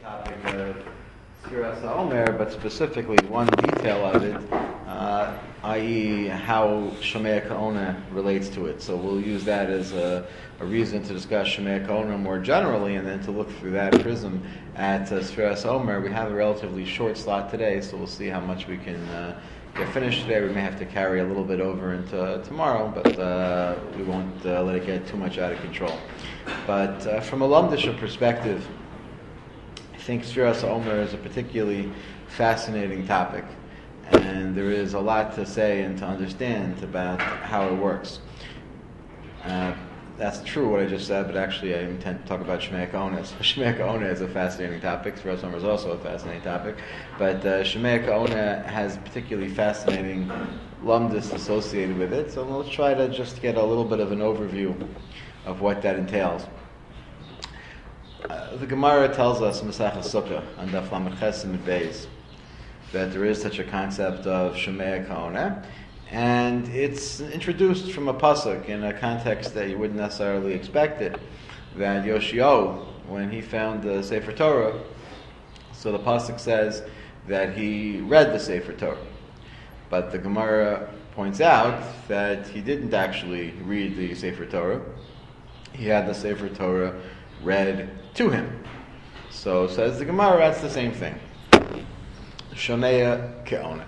topic of Sfiras HaOmer, but specifically one detail of it, i.e. how Shomea Ka'ona relates to it. So we'll use that as a reason to discuss Shomea Ka'ona more generally, and then to look through that prism at Sfiras HaOmer. We have a relatively short slot today, so we'll see how much we can get finished today. We may have to carry a little bit over into tomorrow, but we won't let it get too much out of control. But from a Lamdisha perspective, I think Sfiras HaOmer is a particularly fascinating topic, and there is a lot to say and to understand about how it works. That's true what I just said, but actually I intend to talk about Shomea Ka'ona. So Shomea Ka'ona is a fascinating topic. Sfiras HaOmer is also a fascinating topic. But Shomea Ka'ona has particularly fascinating lumdus associated with it. So let's try to just get a little bit of an overview of what that entails. The Gemara tells us in Masechah Sukkah, on Daf Lamed Ches Amud Beis, that there is such a concept of Shomea Ka'ona, and it's introduced from a pasuk in a context that you wouldn't necessarily expect it. That Yoshio, when he found the Sefer Torah, so the pasuk says that he read the Sefer Torah, but the Gemara points out that he didn't actually read the Sefer Torah. He had the Sefer Torah read to him. So says the Gemara, that's the same thing. Shomea Ka'ona.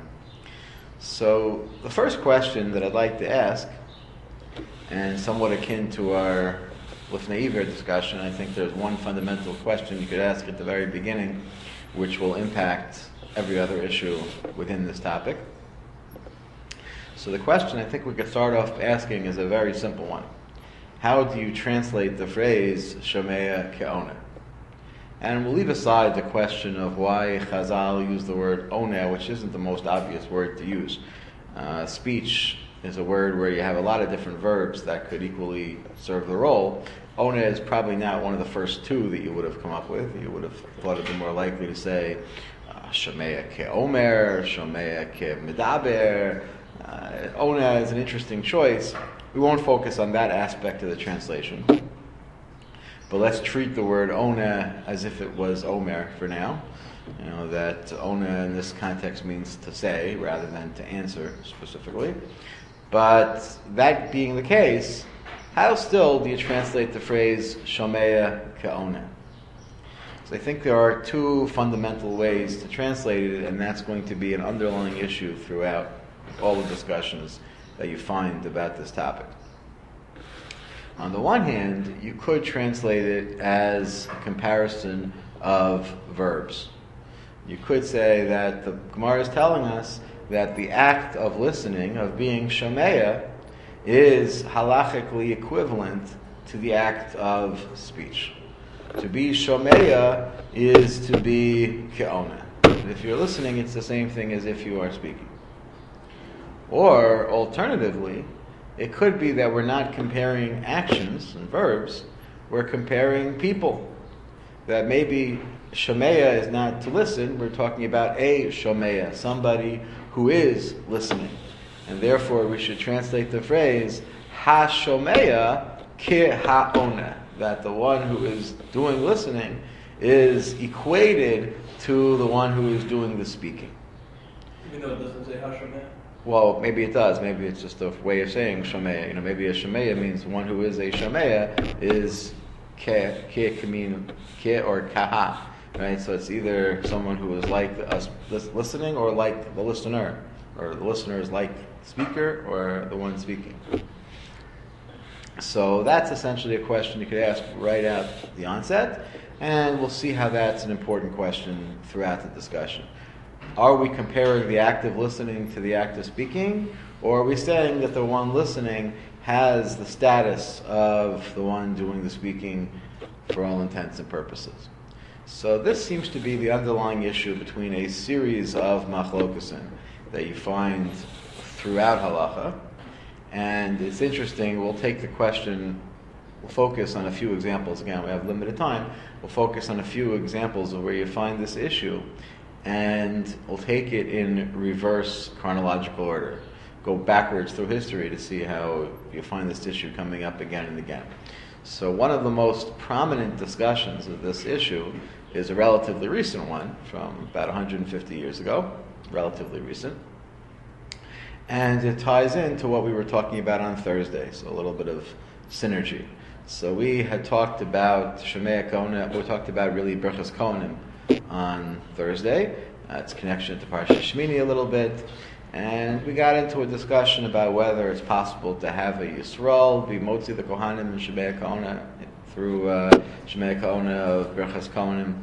So the first question that I'd like to ask, and somewhat akin to our Lifnei Iver discussion, I think there's one fundamental question you could ask at the very beginning, which will impact every other issue within this topic. So the question I think we could start off asking is a very simple one. How do you translate the phrase Shomea Ka'ona? And we'll leave aside the question of why Chazal used the word Ona, which isn't the most obvious word to use. Speech is a word where you have a lot of different verbs that could equally serve the role. Ona is probably not one of the first two that you would have come up with. You would have thought it'd be more likely to say Shomea Ke'omer, Shomea Ke'medaber. Ona is an interesting choice. We won't focus on that aspect of the translation. But let's treat the word Ona as if it was Omer for now. You know, that Ona in this context means to say rather than to answer specifically. But that being the case, how still do you translate the phrase Shomea Ka'ona? So I think there are two fundamental ways to translate it, and that's going to be an underlying issue throughout all the discussions that you find about this topic. On the one hand, you could translate it as a comparison of verbs. You could say that the Gemara is telling us that the act of listening, of being Shomea, is halachically equivalent to the act of speech. To be Shomea is to be Ke'ona. If you're listening, it's the same thing as if you are speaking. Or, alternatively, it could be that we're not comparing actions and verbs, we're comparing people. That maybe Shomea is not to listen, we're talking about a Shomea, somebody who is listening. And therefore we should translate the phrase Ha-Shomea Ke-Ha-Ona, that the one who is doing listening is equated to the one who is doing the speaking. Even though it doesn't say Ha-Shomea? Well, maybe it does. Maybe it's just a way of saying Shomea. Maybe a Shomea means one who is a Shomea is Ke can mean Ke or Kaha, right? So it's either someone who is like us listening or like the listener, or the listener is like the speaker or the one speaking. So that's essentially a question you could ask right at the onset, and we'll see how that's an important question throughout the discussion. Are we comparing the act of listening to the act of speaking? Or are we saying that the one listening has the status of the one doing the speaking for all intents and purposes? So this seems to be the underlying issue between a series of machlokasim that you find throughout halacha. And it's interesting, we'll take the question, we'll focus on a few examples. Again, we have limited time. We'll focus on a few examples of where you find this issue. And we'll take it in reverse chronological order. Go backwards through history to see how you find this issue coming up again and again. So one of the most prominent discussions of this issue is a relatively recent one from about 150 years ago, relatively recent. And it ties into what we were talking about on Thursday, so a little bit of synergy. So we had talked about Shemei Kona, we talked about really Birchas Kohanim on Thursday, its connection to Parsha Shmini a little bit, and we got into a discussion about whether it's possible to have a Yisrael be Motzi the Kohanim and Shemei Kona through Shemei Kona of Birchas Kohanim,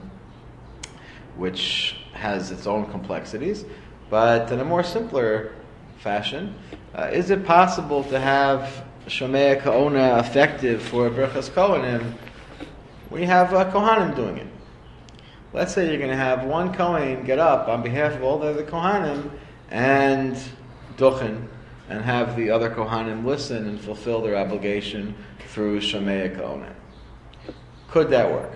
which has its own complexities, but in a more simpler fashion, is it possible to have Shomei Ka'ona effective for Birchas Kohanim when you have Kohanim doing it? Let's say you're going to have one Kohen get up on behalf of all the other Kohanim and Duchen, and have the other Kohanim listen and fulfill their obligation through Shomei Ka'ona. Could that work?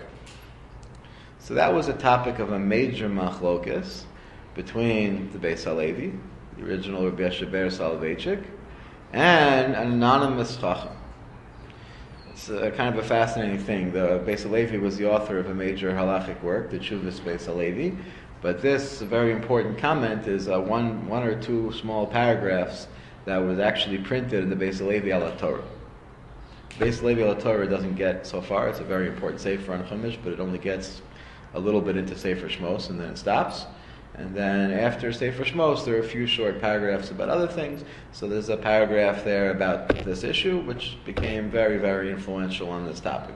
So that was a topic of a major machlokas between the Beis Halevi, the original Rabbi Yasher Ber Soloveitchik, and an anonymous chacham. It's kind of a fascinating thing. The Beis Halevi was the author of a major halachic work, the Tshuvas Beis Halevi, but this very important comment is one or two small paragraphs that was actually printed in the Beis Halevi al Torah. Beis Halevi al Torah doesn't get so far. It's a very important sefer on Chumash, but it only gets a little bit into Sefer Shmos and then it stops. And then after Sefer Shmos, there are a few short paragraphs about other things. So there's a paragraph there about this issue, which became very, very influential on this topic.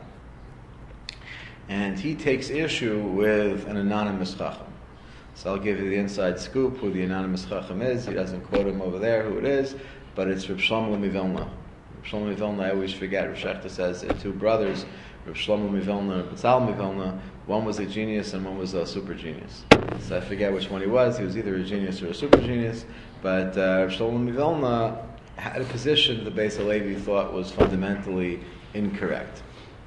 And he takes issue with an anonymous chacham. So I'll give you the inside scoop who the anonymous chacham is. He doesn't quote him over there who it is, but it's Reb Shlomo Mivilna. Reb Shlomo Mivilna, I always forget. Reb Shechta says they're two brothers, Reb Shlomo Mivilna and Betzal Mivilna. One was a genius and one was a super genius. So I forget which one he was. He was either a genius or a super genius. But Shlomo Mivilna had a position the Beis Halevi thought was fundamentally incorrect.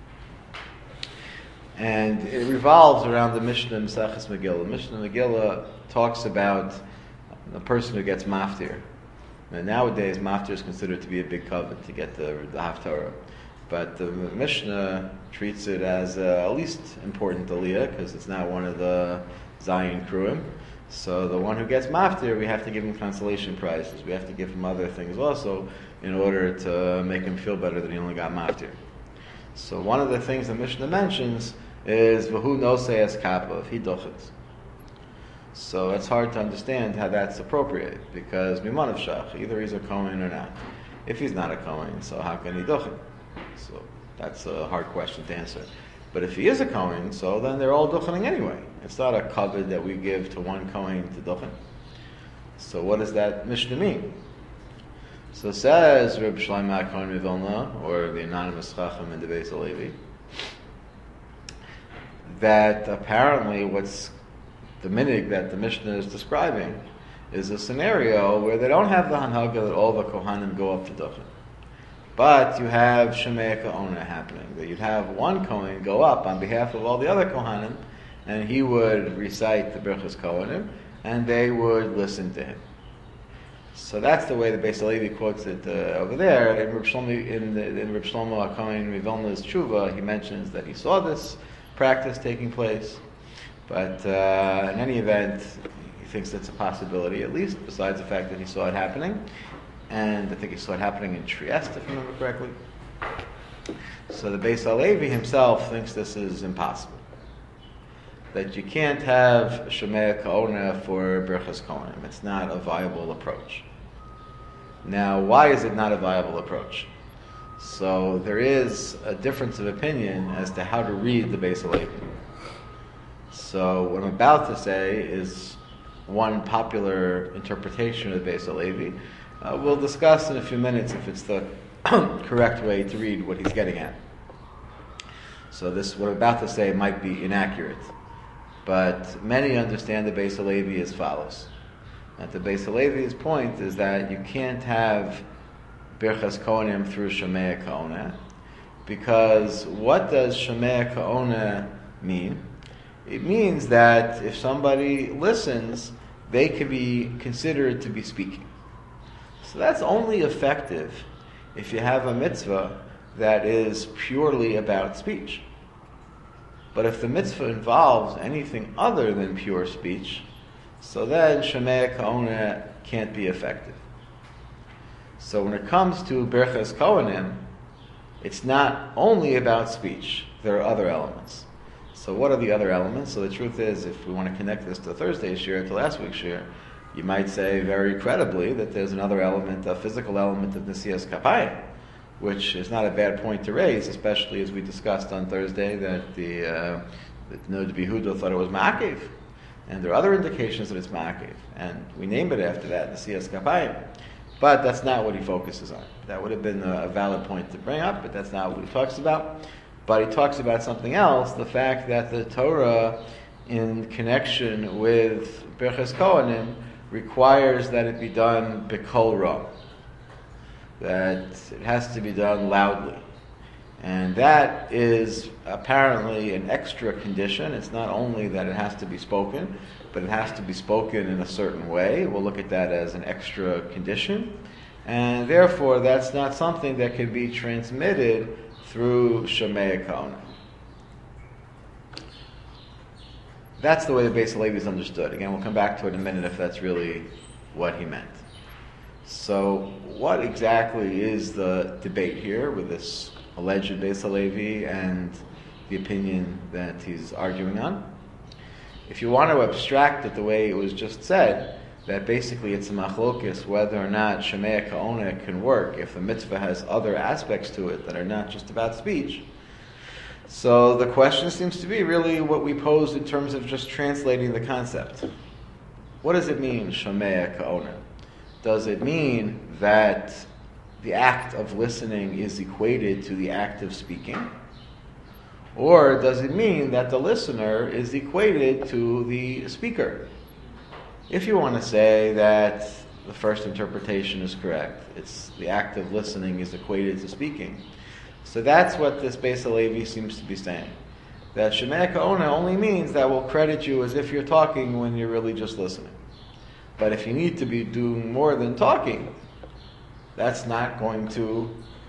And it revolves around the Mishnah Maseches Megillah. Mishnah Megillah talks about the person who gets maftir. And nowadays, maftir is considered to be a big covet to get the Haftarah. But the Mishnah treats it as at least important aliyah because it's not one of the Zion Kruim. So the one who gets maftir, we have to give him consolation prizes. We have to give him other things also in order to make him feel better that he only got maftir. So one of the things the Mishnah mentions is v'hu nosei kappa, if he dochets. So it's hard to understand how that's appropriate because mimanav shach, either he's a Kohen or not. If he's not a Kohen, so how can he dochet? So that's a hard question to answer. But if he is a Kohen, so then they're all dochening anyway. It's not a kavod that we give to one Kohen to dochen. So what does that Mishnah mean? So says Reb Shlomo Kohen Mivilna, or the anonymous chacham in the Beis Halevi, that apparently what's the minig that the Mishnah is describing is a scenario where they don't have the hanhaga that all the Kohanim go up to dochen. But you have Shemei Ka'ona happening, that you'd have one Kohen go up on behalf of all the other Kohanim, and he would recite the Birchas Kohanim, and they would listen to him. So that's the way the Beis Halevi quotes it over there. In Reb Shlomo Kohen Mivilna's Tshuva, he mentions that he saw this practice taking place, but in any event, he thinks that's a possibility, at least, besides the fact that he saw it happening. And I think he saw it happening in Trieste, if I remember correctly. So the Beis Halevi himself thinks this is impossible. That you can't have Shemei Ka'ona for Birchas Kohanim. It's not a viable approach. Now, why is it not a viable approach? So there is a difference of opinion as to how to read the Beis Halevi. So what I'm about to say is one popular interpretation of the Beis Halevi. We'll discuss in a few minutes if it's the correct way to read what he's getting at. So this, what I'm about to say, might be inaccurate. But many understand the Beis Halevi as follows. That the Beis Halevi's point is that you can't have Birchas Kohanim through Shemei Ka'ona, because what does Shemei Ka'ona mean? It means that if somebody listens, they can be considered to be speaking. So that's only effective if you have a mitzvah that is purely about speech. But if the mitzvah involves anything other than pure speech, so then Shemea Ka'ona can't be effective. So when it comes to Birchas Kohanim, it's not only about speech. There are other elements. So what are the other elements? So the truth is, if we want to connect this to Thursday's shir, to last week's shir, you might say very credibly that there's another element, a physical element of Nesias Kapayim, which is not a bad point to raise, especially as we discussed on Thursday that the Nod Behuda thought it was Ma'akev. And there are other indications that it's Ma'akev. And we named it after that, Nesias Kapayim. But that's not what he focuses on. That would have been a valid point to bring up, but that's not what he talks about. But he talks about something else, the fact that the Torah, in connection with Birchas Kohanim, requires that it be done b'kol ra, that it has to be done loudly. And that is apparently an extra condition. It's not only that it has to be spoken, but it has to be spoken in a certain way. We'll look at that as an extra condition. And therefore, that's not something that can be transmitted through Shemea Ka'ona. That's the way the Beis Halevi is understood. Again, we'll come back to it in a minute if that's really what he meant. So, what exactly is the debate here with this alleged Beis Halevi and the opinion that he's arguing on? If you want to abstract it the way it was just said, that basically it's a machlokes whether or not Shemea Ka'ona can work if the mitzvah has other aspects to it that are not just about speech. So the question seems to be really what we posed in terms of just translating the concept. What does it mean, Shemea Ka'ona? Does it mean that the act of listening is equated to the act of speaking? Or does it mean that the listener is equated to the speaker? If you want to say that the first interpretation is correct, it's the act of listening is equated to speaking. So that's what this Beis Halevi seems to be saying. That Shemea Ka'ona only means that we'll credit you as if you're talking when you're really just listening. But if you need to be doing more than talking, that's not going to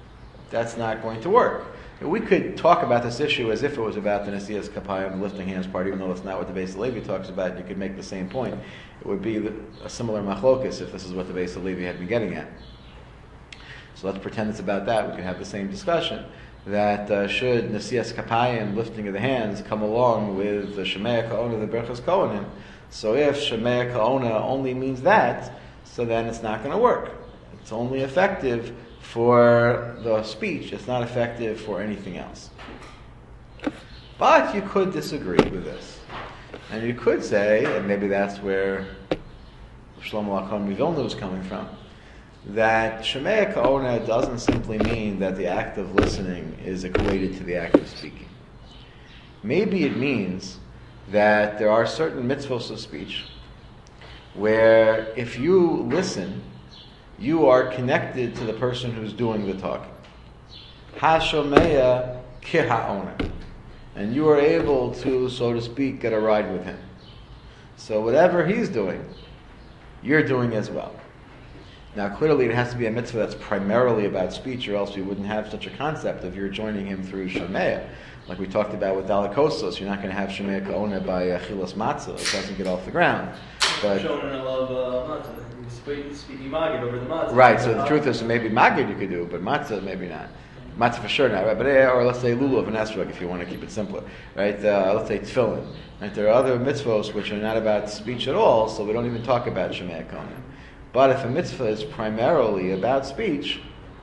work. We could talk about this issue as if it was about the Nesias Kapayim, the lifting hands part, even though that's not what the Beis Halevi talks about. You could make the same point. It would be a similar machlokes if this is what the Beis Halevi had been getting at. So let's pretend it's about that. We could have the same discussion. That should Nesias Kapayim, lifting of the hands, come along with the Shemea Ka'ona, the Birchas Kohanim. So if Shemea Ka'ona only means that, so then it's not going to work. It's only effective for the speech. It's not effective for anything else. But you could disagree with this. And you could say, and maybe that's where Shlomo HaKon Vilna was coming from, that Shemea Ka'ona doesn't simply mean that the act of listening is equated to the act of speaking. Maybe it means that there are certain mitzvos of speech where if you listen, you are connected to the person who's doing the talking. Ha-shomeya ki-ha'ona. And you are able to, so to speak, get a ride with him. So whatever he's doing, you're doing as well. Now clearly it has to be a mitzvah that's primarily about speech, or else we wouldn't have such a concept of you're joining him through Shemea. Like we talked about with Dalikosos, you're not going to have Shemea Ka'ona by Chilas Matzah. It doesn't get off the ground. But Showing I love matzah. Speaking Magid over the matzah. Right, so the truth is, so maybe Magid you could do, but matzah maybe not. Matzah for sure not, right? But or let's say lulav and esrog if you want to keep it simpler, right? Let's say tefillin. Right? There are other mitzvos which are not about speech at all, so we don't even talk about Shemea Ka'ona. But if a mitzvah is primarily about speech,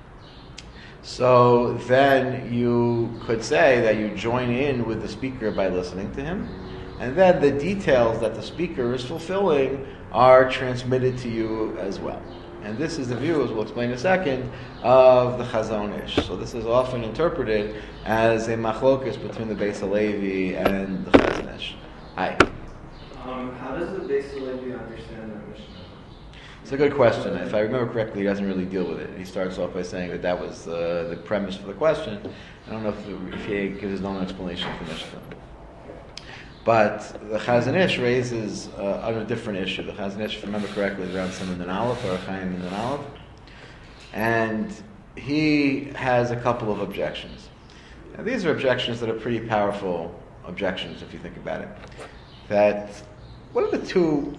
so then you could say that you join in with the speaker by listening to him, and then the details that the speaker is fulfilling are transmitted to you as well. And this is the view, as we'll explain in a second, of the Chazon Ish. So this is often interpreted as a machlokes between the Beis Halevi and the Chazon Ish. Hi. How does the Beis Halevi understand that Mishnah? It's a good question. If I remember correctly, he doesn't really deal with it. He starts off by saying that was the premise for the question. I don't know if he gives his own explanation for Mishnah. But the Chazon Ish raises on a different issue. The Chazon Ish, if I remember correctly, is around Simon and Aleph, or Chaim and Aleph. And he has a couple of objections. Now, these are objections that are pretty powerful objections if you think about it. That, what are the two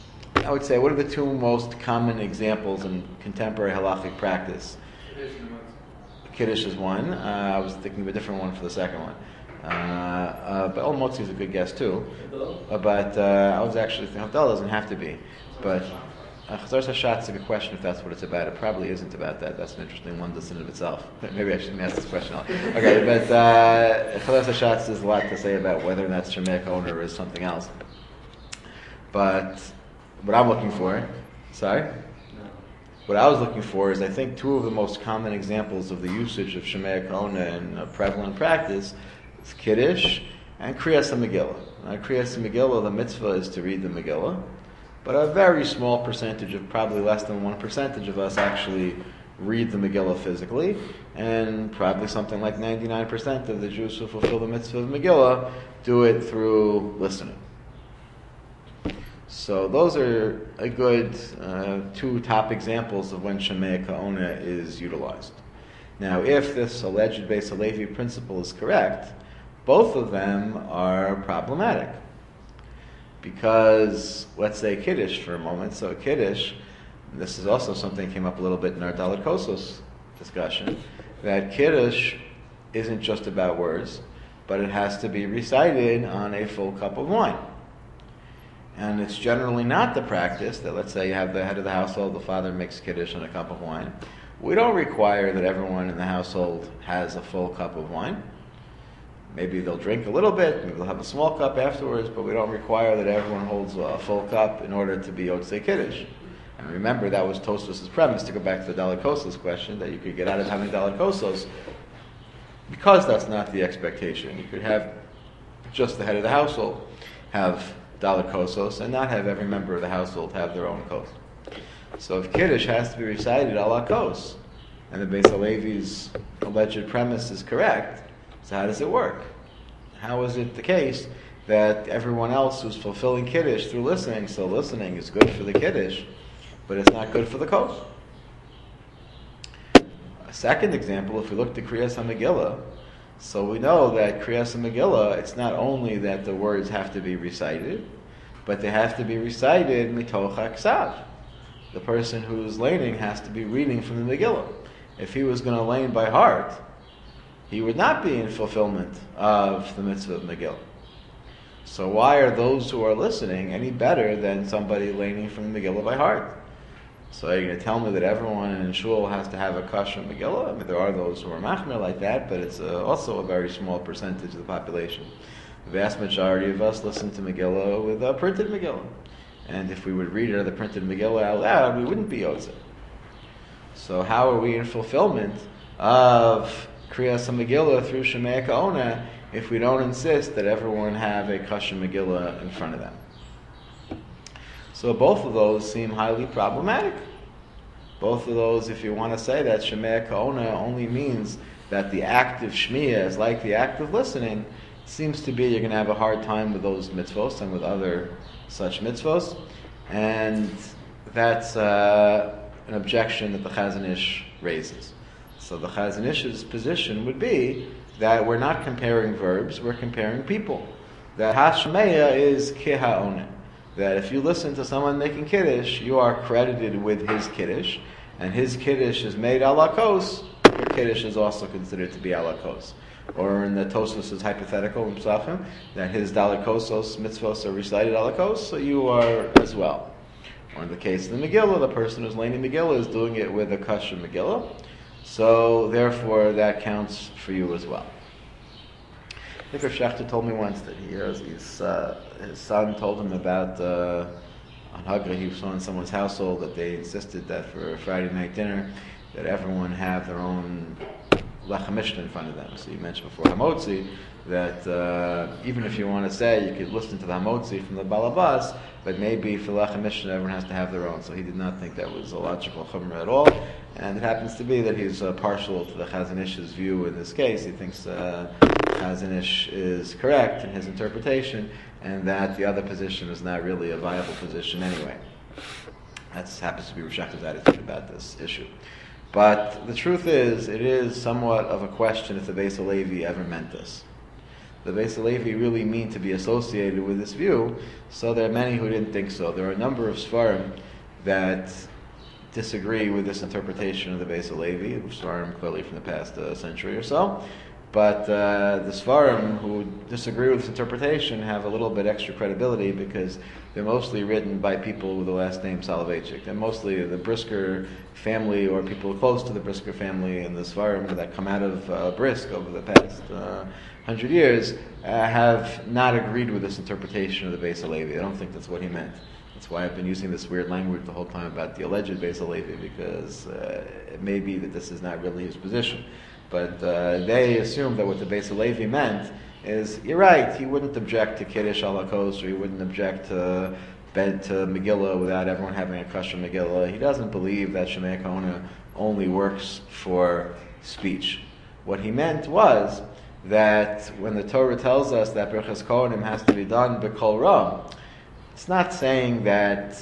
most common examples in contemporary halachic practice? Kiddush is one. I was thinking of a different one for the second one. But Motzi is a good guess too. But I was actually thinking Havdalah doesn't have to be. But Chazaras Hashatz is a good question if that's what it's about. It probably isn't about that. That's an interesting one just in and of itself. Maybe I shouldn't ask this question. Okay, but Chazaras Hashatz has a lot to say about whether or not Shemei Ka'ona or is something else. But what I'm looking for, what I was looking for is I think two of the most common examples of the usage of Shemei Ka'ona in prevalent practice is Kiddush and Kriyas HaMegillah. Kriyas HaMegillah, the mitzvah is to read the Megillah, but a very small percentage of, probably less than 1% of us actually read the Megillah physically, and probably something like 99% of the Jews who fulfill the mitzvah of Megillah do it through listening. So those are a good two top examples of when Shemei Ka'ona is utilized. Now, if this alleged Beis Halevi principle is correct, both of them are problematic. Because, let's say Kiddush for a moment. So Kiddush, this is also something that came up a little bit in our Dalet Kosos discussion, that Kiddush isn't just about words, but it has to be recited on a full cup of wine. And it's generally not the practice that, let's say you have the head of the household, the father makes Kiddush on a cup of wine. We don't require that everyone in the household has a full cup of wine. Maybe they'll drink a little bit, maybe they'll have a small cup afterwards, but we don't require that everyone holds a full cup in order to be Yotzei Kiddush. And remember, that was Tosfos' premise, to go back to the Dalet Kosos question, that you could get out of having Dalet Kosos, because that's not the expectation. You could have just the head of the household have Dalet Kosos, and not have every member of the household have their own kos. So if Kiddush has to be recited ala kos, and the Beis Halevi's alleged premise is correct, so how does it work? How is it the case that everyone else who's fulfilling Kiddush through listening, so listening is good for the Kiddush, but it's not good for the kos? A second example, if we look to Kriyas HaMegillah, so we know that Kriyas HaMegillah, it's not only that the words have to be recited, but they have to be recited mitoch haksav. The person who's laning has to be reading from the Megillah. If he was going to lane by heart, he would not be in fulfillment of the mitzvah of Megillah. So why are those who are listening any better than somebody laning from the Megillah by heart? So you're going to tell me that everyone in shul has to have a kosher Megillah? I mean, there are those who are machmir like that, but it's also a very small percentage of the population. The vast majority of us listen to Megillah with a printed Megillah. And if we would read it of the printed Megillah out loud, we wouldn't be Yotzei. So how are we in fulfillment of Kriyas HaMegillah through Shemei Ka'ona if we don't insist that everyone have a kosher Megillah in front of them? So both of those seem highly problematic. Both of those, if you want to say that Shemei Ka'ona only means that the act of Shmiya is like the act of listening, it seems to be you're going to have a hard time with those mitzvos and with other such mitzvos. And that's an objection that the Chazon Ish raises. So the Chazon Ish's position would be that we're not comparing verbs, we're comparing people. That Hashmeya is Keha'ona. That if you listen to someone making Kiddush, you are credited with his Kiddush, and his Kiddush is made ala kos, your Kiddush is also considered to be ala kos. Or in the Tosfos' hypothetical in Psachim, that his Dalet Kosos mitzvos are recited ala kos, so you are as well. Or in the case of the Megillah, the person who's laning Megillah is doing it with a kosher Megillah, so therefore that counts for you as well. I think Rav Shechter told me once that his son told him about on Hagra, he saw in someone's household that they insisted that for Friday night dinner that everyone have their own lechem mishnah in front of them. So you mentioned before hamotzi, that even if you want to say you could listen to the hamotzi from the balabas, but maybe for lechem mishnah everyone has to have their own. So he did not think that was a logical chumrah at all. And it happens to be that he's partial to the Chazon Ish's view in this case. He thinks Chazon Ish is correct in his interpretation, and that the other position is not really a viable position anyway. That happens to be Rav Shechter's attitude about this issue. But the truth is, it is somewhat of a question if the Beis Halevi ever meant this. The Beis Halevi really mean to be associated with this view, so there are many who didn't think so. There are a number of Sfarim that disagree with this interpretation of the Beis Halevi, Sfarim clearly from the past century or so. But the Sfarim who disagree with this interpretation have a little bit extra credibility because they're mostly written by people with the last name Soloveitchik. They're mostly the Brisker family or people close to the Brisker family, and the Sfarim that come out of Brisk over the past 100 years have not agreed with this interpretation of the Beis Halevi. I don't think that's what he meant. That's why I've been using this weird language the whole time about the alleged Beis Halevi, because it may be that this is not really his position. But they assume that what the Beis Halevi meant is, you're right, he wouldn't object to Kiddush ala kos, or he wouldn't object to bed to Megillah without everyone having a kosher Megillah. He doesn't believe that Shemei Kahuna only works for speech. What he meant was that when the Torah tells us that Birchas Kohanim has to be done b'kol ram, it's not saying that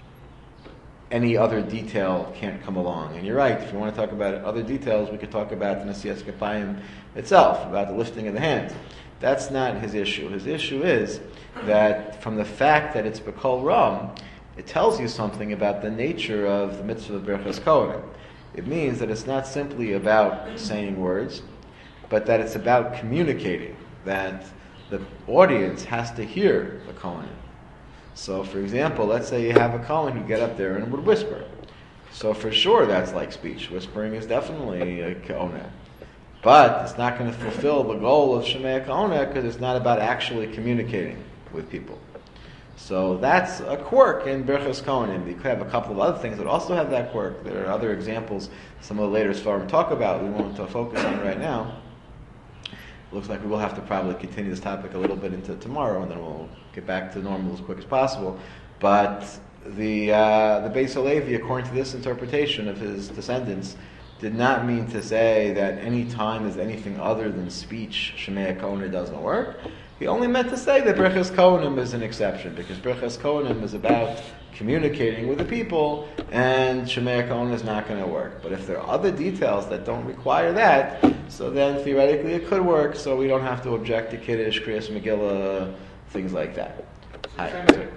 any other detail can't come along. And you're right, if you want to talk about other details, we could talk about the Nesiyas Kepayim itself, about the lifting of the hands. That's not his issue. His issue is that from the fact that it's B'kol Ram, it tells you something about the nature of the mitzvah of Birchas Kohanim. It means that it's not simply about saying words, but that it's about communicating, that the audience has to hear the Kohanim. So, for example, let's say you have a Kohen who get up there and would whisper. So, for sure, that's like speech. Whispering is definitely a Kohana. But it's not going to fulfill the goal of Shemei Kohana because it's not about actually communicating with people. So, that's a quirk in Birchas Kohanim. You could have a couple of other things that also have that quirk. There are other examples some of the later Sfarim talk about we won't focus on right now. Looks like we will have to probably continue this topic a little bit into tomorrow, and then we'll get back to normal as quick as possible. But the Beis Halevi, according to this interpretation of his descendants, did not mean to say that any time there's anything other than speech, Shemei Kohana doesn't work. He only meant to say that Birchas Kohanim is an exception, because Birchas Kohanim is about communicating with the people, and Shemei Kohana is not going to work. But if there are other details that don't require that, so then theoretically it could work, so we don't have to object to Kiddush, Kriyas Megillah, things like that. Hi.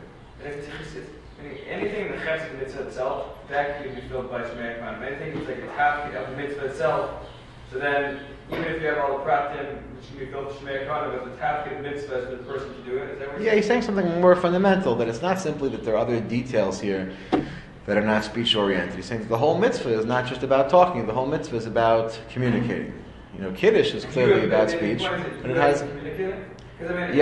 Anything in the Chesed mitzvah itself, that can be filled by Shemei Kahana. Anything that's like a half of the mitzvah itself, so then even if you have all the pratim, which can be filled with Shemei Kahana, but the half of the mitzvah is for the person to do it. Is that what you're saying? He's saying something more fundamental, that it's not simply that there are other details here that are not speech-oriented. He's saying that the whole mitzvah is not just about talking, the whole mitzvah is about communicating. You know, Kiddush is clearly about speech, but it has... that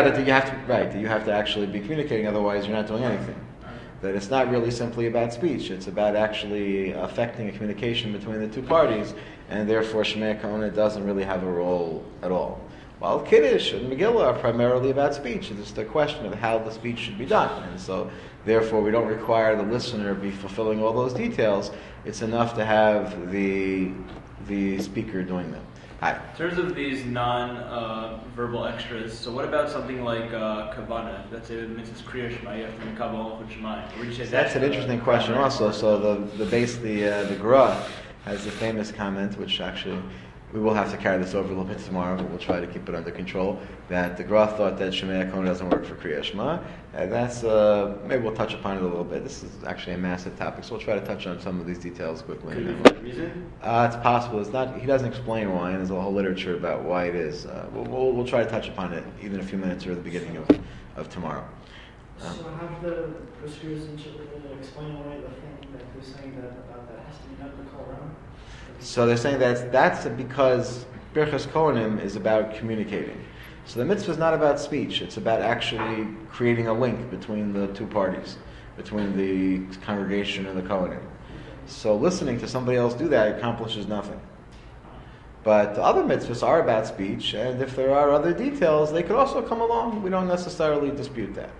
you have to actually be communicating, otherwise you're not doing anything. That it's not really simply about speech, it's about actually affecting a communication between the two parties, and therefore Shemei Kahana doesn't really have a role at all. While Kiddush and Megillah are primarily about speech, it's just a question of how the speech should be done. And so, therefore, we don't require the listener be fulfilling all those details. It's enough to have the speaker doing them. Hi. In terms of these non-verbal extras, so what about something like Kavanah? Let's say the mitzvah is Kriya Shema, you have to make Kabbalah with Shemayim. That's an interesting question also. So the Gra has the famous comment, which actually we will have to carry this over a little bit tomorrow, but we'll try to keep it under control, that the Gra thought that Shemei Kahana doesn't work for Kriya Shema. That's, maybe we'll touch upon it a little bit. This is actually a massive topic, so we'll try to touch on some of these details quickly. Could it be for a reason? It's possible. It's not. He doesn't explain why, and there's a whole literature about why it is. We'll try to touch upon it even a few minutes or at the beginning of tomorrow. So have the Briskers and Children explain away the thing that they're saying about that has to be done to call around? So they're saying that's because Birchas Kohanim is about communicating. So the mitzvah is not about speech. It's about actually creating a link between the two parties, between the congregation and the Kohanim. So listening to somebody else do that accomplishes nothing. But the other mitzvahs are about speech, and if there are other details, they could also come along. We don't necessarily dispute that.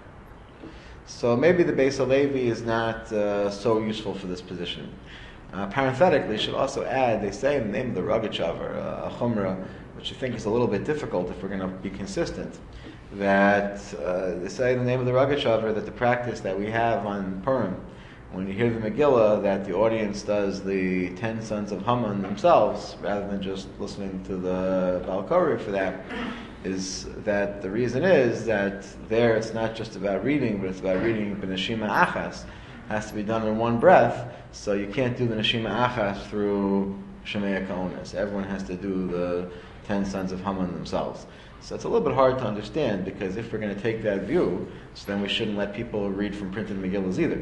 So maybe the Beis Halevi is not so useful for this position. Parenthetically, should also add, they say in the name of the Rogachover, a Chumrah, which I think is a little bit difficult if we're going to be consistent, that they say in the name of the Rogachover that the practice that we have on Purim, when you hear the Megillah, that the audience does the 10 sons of Haman themselves, rather than just listening to the Balkari for that, is that the reason is that there it's not just about reading, but it's about reading b'neshima achas. It has to be done in one breath, so you can't do the neshima achas through Shemaya Ka'ones. Everyone has to do the 10 sons of Haman themselves. So it's a little bit hard to understand, because if we're going to take that view, so then we shouldn't let people read from printed Megillas either.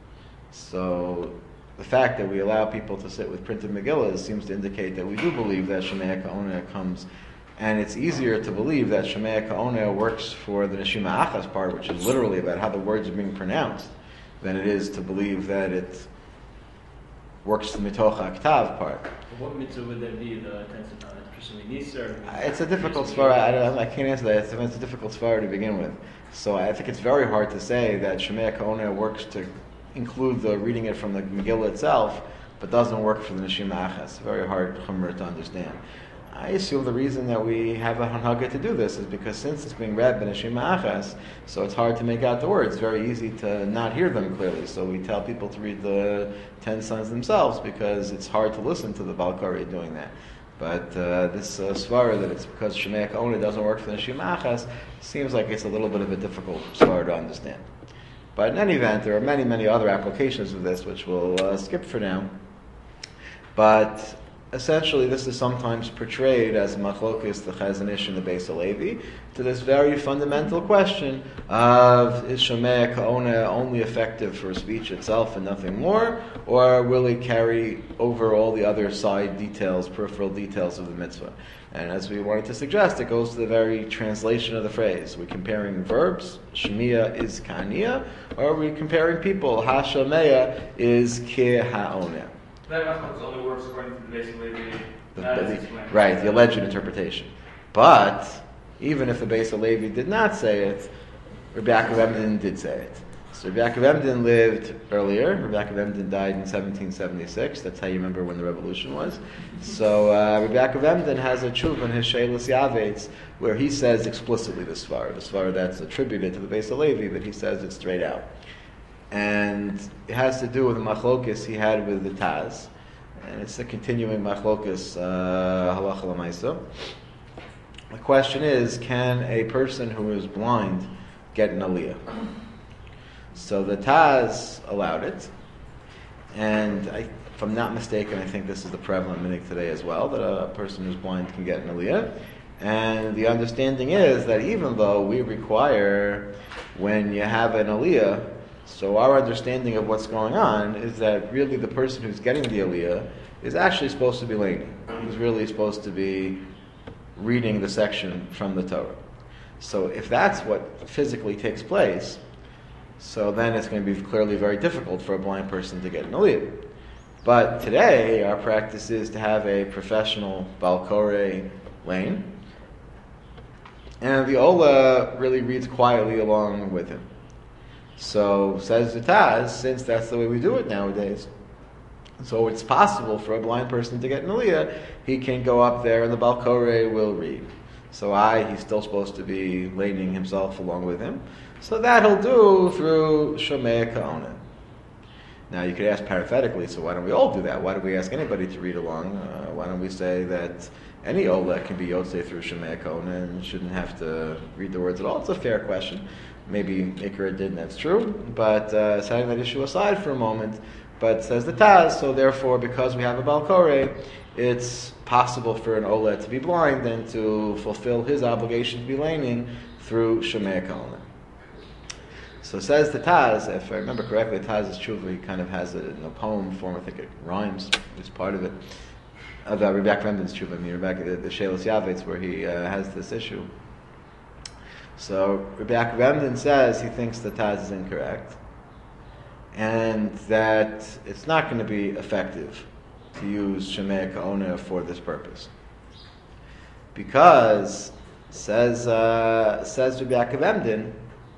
So the fact that we allow people to sit with printed Megillas seems to indicate that we do believe that Shemaya Ka'oneh comes, and it's easier to believe that Shemaya Ka'oneh works for the Neshima Achas part, which is literally about how the words are being pronounced, than it is to believe that it works the Mitoch HaKtav part. What mitzvah would that be, the tense of It's a difficult svara. I can't answer that. It's a difficult svara to begin with. So I think it's very hard to say that Shemaya Ka'oneh works to include the reading it from the Megillah itself, but doesn't work for the Neshima Achas. Very hard chumrah to understand. I assume the reason that we have a hanhaga to do this is because since it's being read by Neshima Achas, so it's hard to make out the words. It's very easy to not hear them clearly. So we tell people to read the 10 sons themselves, because it's hard to listen to the Balkari doing that. But this svara that it's because Shemaya Ka'oneh doesn't work for the Neshima Achas seems like it's a little bit of a difficult svara to understand. But in any event, there are many, many other applications of this, which we'll skip for now. But essentially, this is sometimes portrayed as machlokes the Chazon Ish and the Beis Halevi to this very fundamental question of, is Shemaya Ka'oneh only effective for speech itself and nothing more, or will it carry over all the other side details, peripheral details of the mitzvah? And as we wanted to suggest, it goes to the very translation of the phrase. We're comparing verbs, Shemiya is Ka'aniya, or are we comparing people, Ha-Shemaya is Ki-Ha'oneh. That Rambam only works according to the Beis Halevi. Right, the alleged interpretation. But even if the Beis Halevi did not say it, Rabbi Yaakov Emden did say it. So Rabbi Yaakov Emden lived earlier. Rabbi Yaakov Emden died in 1776. That's how you remember when the revolution was. So Rabbi Yaakov Emden has a tshuva in his Sheilas Yavetz where he says explicitly the svara that's attributed to the Beis Halevi, but he says it straight out. And it has to do with the machlokes he had with the Taz. And it's a continuing machlokes halacha l'maisa. The question is, can a person who is blind get an aliyah? So the Taz allowed it, and if I'm not mistaken, I think this is the prevalent minhag today as well, that a person who's blind can get an aliyah. And the understanding is that even though we require, when you have an aliyah, so our understanding of what's going on is that really the person who's getting the aliyah is actually supposed to be learning. He's really supposed to be reading the section from the Torah. So if that's what physically takes place, so then it's going to be clearly very difficult for a blind person to get an aliyah. But today, our practice is to have a professional Balkore lane, and the Ola really reads quietly along with him. So, says the Taz, since that's the way we do it nowadays, so it's possible for a blind person to get an aliyah, he can go up there and the Balkore will read. So he's still supposed to be laning himself along with him. So that he'll do through Shemaya Ka'oneh. Now you could ask parenthetically, so why don't we all do that? Why don't we ask anybody to read along? Why don't we say that any Ola can be Yotzei through Shemaya Ka'oneh and shouldn't have to read the words at all? It's a fair question. Maybe Ikra did, and that's true. But setting that issue aside for a moment, but says the Taz, so therefore because we have a Balkore, it's possible for an Ola to be blind and to fulfill his obligation to be laning through Shemaya Ka'oneh. So says the Taz, if I remember correctly, Taz's tshuva, he kind of has it in a poem form. I think it rhymes, it's part of it. Of Rabbi Yaakov Emden's tshuva, the Sheilas Yavetz, where he has this issue. So Rabbi Yaakov Emden says he thinks the Taz is incorrect, and that it's not going to be effective to use Shemaya Ka'oneh for this purpose. Because, says Rabbi Yaakov Emden,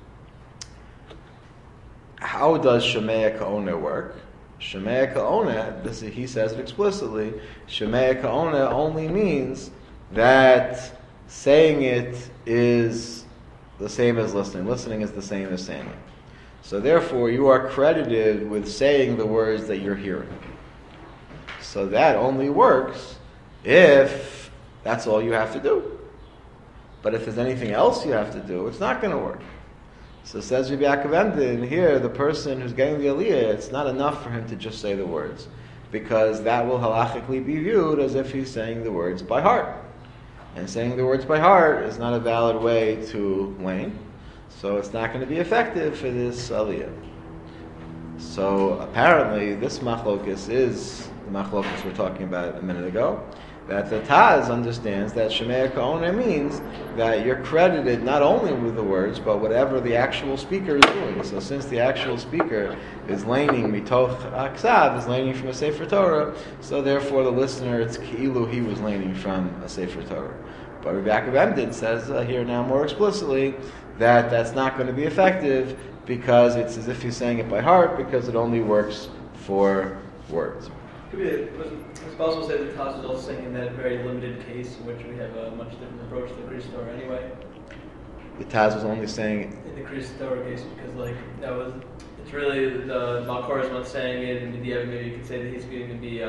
how does Shemaya Ka'oneh work? Shemaya Ka'oneh, he says it explicitly, Shemaya Ka'oneh only means that saying it is the same as listening. Listening is the same as saying it. So therefore, you are credited with saying the words that you're hearing. So that only works if that's all you have to do. But if there's anything else you have to do, it's not going to work. So says Rabbi Yaakov Emden, here the person who's getting the aliyah, it's not enough for him to just say the words, because that will halachically be viewed as if he's saying the words by heart. And saying the words by heart is not a valid way to lane, so it's not going to be effective for this aliyah. So apparently this machlokus is the machlokus we're talking about a minute ago, that the Taz understands that Shemei Ka'oneh means that you're credited not only with the words, but whatever the actual speaker is doing. So since the actual speaker is laning mitoch aksav, is laning from a Sefer Torah, so therefore the listener, it's ki'ilu he was laning from a Sefer Torah. But Rabbi Yaakov Emden says here now more explicitly that that's not going to be effective because it's as if he's saying it by heart, because it only works for words. It's possible to say that Taz is also saying in that very limited case in which we have a much different approach to the Krias Torah anyway. The Taz was only saying In the Krias Torah case, because it's really the Malkor is not saying it, and maybe you could say that he's going to be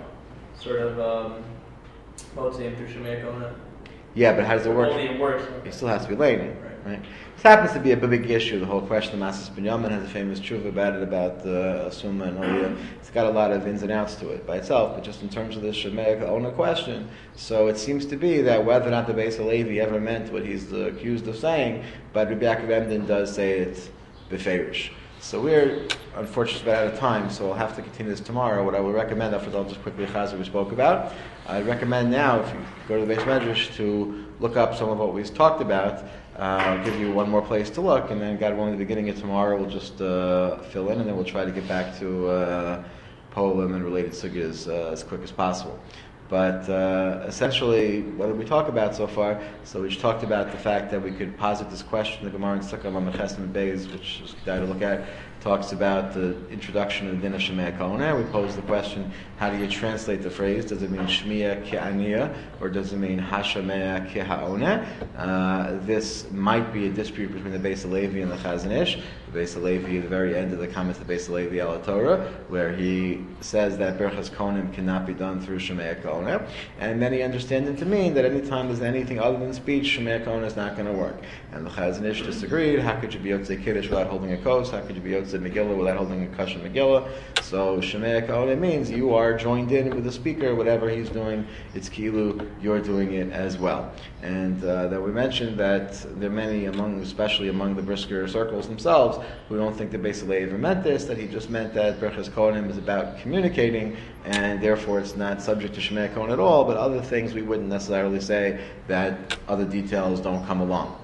Motzeim through Shemei Ka'oneh. yeah, but how does it work? Only it works. He still has to be laning, right? This happens to be a big issue. The whole question of Masas Binyamin has a famous tshuva about it, about Asuma and Aliyah. It's got a lot of ins and outs to it by itself, but just in terms of the Shemei Ka'oneh question, so it seems to be that whether or not the Beis Halevi ever meant what he's accused of saying, but Rabbi Yaakov Emden does say it's beferish. So we're unfortunately out of time, so I'll have to continue this tomorrow. What I would recommend, after I'll just quickly chaz what we spoke about. I'd recommend now, if you go to the Beis Medrash, to look up some of what we've talked about. I'll give you one more place to look, and then God willing, the beginning of tomorrow we'll just fill in, and then we'll try to get back to Poem and related sugyas as quick as possible. But essentially, what did we talk about so far? So we just talked about the fact that we could posit this question. The Gemara in Sukkah Lameches and Beis, which is good to look at, talks about the introduction of the din of Shemei Ka'oneh. We pose the question, how do you translate the phrase? Does it mean Shmiya Ki'aniya, or does it mean Hashamea Ki'ha'oneh? This might be a dispute between the Beis Halevi and the Chazon Ish. The Beis Halevi, at the very end of the comments of the Beis Halevi al Torah, where he says that Berchas Kohanim cannot be done through Shemei Ka'oneh, and many understand it to mean that any time there's anything other than speech, Shemei Ka'oneh is not going to work. And the Chazon Ish disagreed. How could you be Yotzei Kiddush without holding a kos? How could you be Yotzei Megillah without holding a Kasha Megillah? So Shemei Ka'oneh means you are joined in with the speaker, whatever he's doing, it's kilu, you're doing it as well. And that we mentioned that there are many especially among the brisker circles themselves, who don't think that Beis Halevi ever meant this, that he just meant that Berchas Kohanim is about communicating, and therefore it's not subject to Shemei Ka'oneh at all, but other things we wouldn't necessarily say that other details don't come along.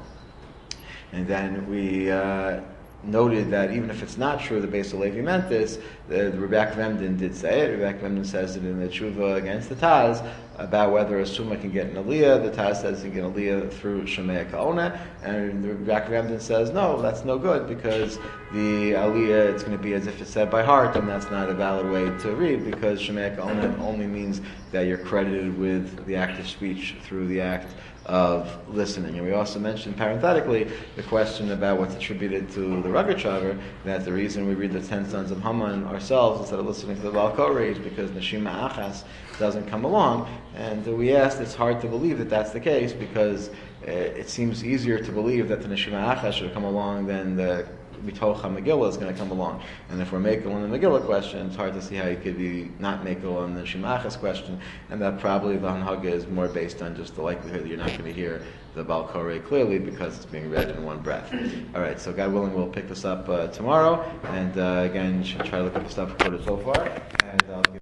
And then we noted that even if it's not true that Beis Halevi meant this, the Rabbi Yaakov Emden did say it. Rabbi Yaakov Emden says it in the tshuva against the Taz about whether a summa can get an aliyah. The Taz says he can get an aliyah through Shemei Ka'oneh, and the Rabbi Yaakov Emden says no, that's no good, because the aliyah, it's going to be as if it's said by heart, and that's not a valid way to read, because Shemei Ka'oneh only means that you're credited with the act of speech through the act of listening. And we also mentioned parenthetically the question about what's attributed to the Rogatchover, that the reason we read the 10 sons of Haman ourselves instead of listening to the Baal Koreh is because Neshima Achas doesn't come along. And we asked, it's hard to believe that that's the case, because it seems easier to believe that the Neshima Achas should come along than the Mitoch HaMegillah is going to come along. And if we're Mekel on the Megillah question, it's hard to see how you could be not Mekel on the Shemachas question, and that probably the Hanhaga is more based on just the likelihood that you're not going to hear the Baal Koreh clearly because it's being read in one breath. All right, so God willing, we'll pick this up tomorrow, and again, you should try to look at the stuff recorded so far, and I'll give